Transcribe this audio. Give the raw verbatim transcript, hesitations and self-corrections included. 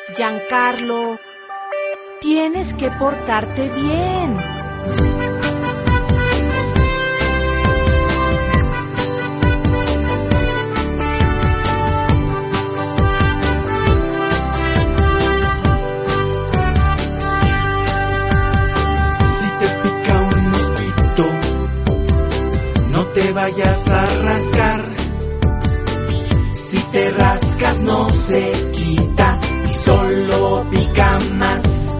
Giancarlo, tienes que portarte bien. Si te pica un mosquito, no te vayas a rascar. Si te rascas no se quita y solo pica más.